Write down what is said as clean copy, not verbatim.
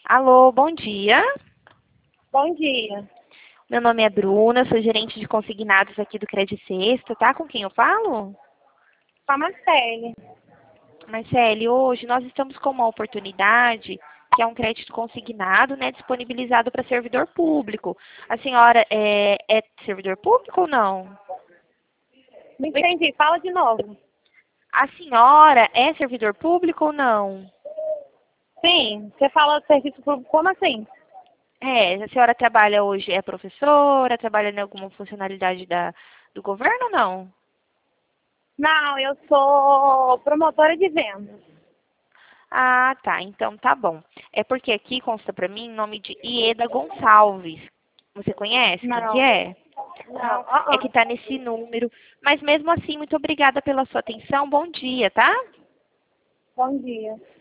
Alô, bom dia. Bom dia. Meu nome é Bruna, sou gerente de consignados aqui do Credit Sexta, tá? Com quem eu falo? Com a Marcele. Marcele, hoje nós estamos com uma oportunidade, que é um crédito consignado, né, disponibilizado para servidor público. A senhora é servidor público ou não? Não entendi, fala de novo. A senhora é servidor público ou não? Sim, você fala de serviço público, como assim? A senhora trabalha hoje, é professora, trabalha em alguma funcionalidade do governo ou não? Não, eu sou promotora de vendas. Ah, tá. Então tá bom. É porque aqui consta pra mim o nome de Ieda Gonçalves. Você conhece quem que Não, é? não, Não, é que tá nesse número. Mas mesmo assim, muito obrigada pela sua atenção. Bom dia, tá? Bom dia.